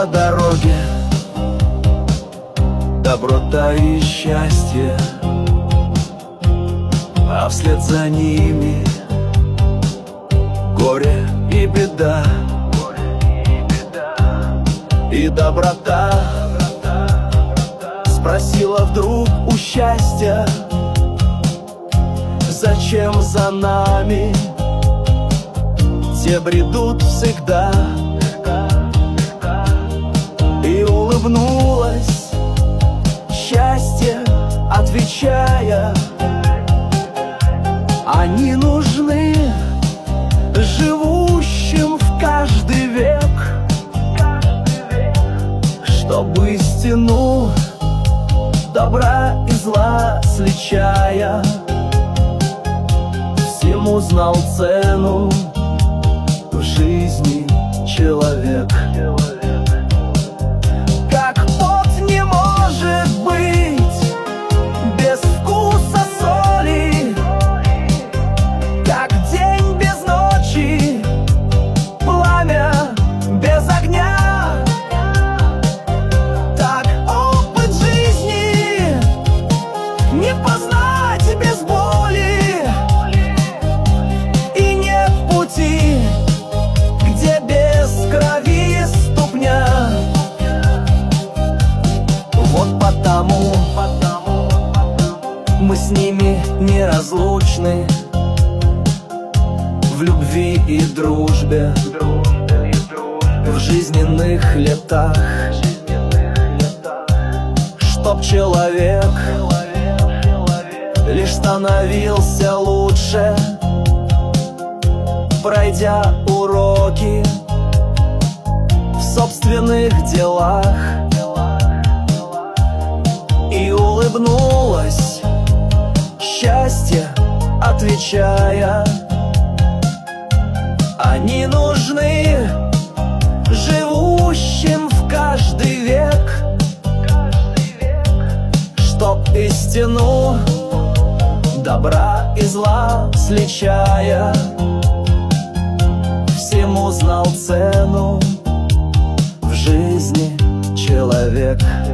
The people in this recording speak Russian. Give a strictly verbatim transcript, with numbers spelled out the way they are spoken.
по дороге доброта и счастье, а вслед за ними горе и беда. И доброта спросила вдруг у счастья: зачем за нами те бредут всегда? И улыбнулась счастье, отвечая: они нужны живущим в каждый век, чтобы истину добра и зла сличая, всему знал цену в жизни человек. Как пот не может быть без вкуса соли, как день без ночи, пламя без огня, так опыт жизни не познать без боли, и нет пути, где без крови ступня. Вот потому мы с ними неразлучны в любви и дружбе, в жизненных летах, чтоб человек лишь становился лучше, пройдя уроки в собственных делах. И улыбнулась счастье, отвечая: они нужны живущим в каждый век, чтоб истину добра и зла сличая, всему знал цену в жизни человек.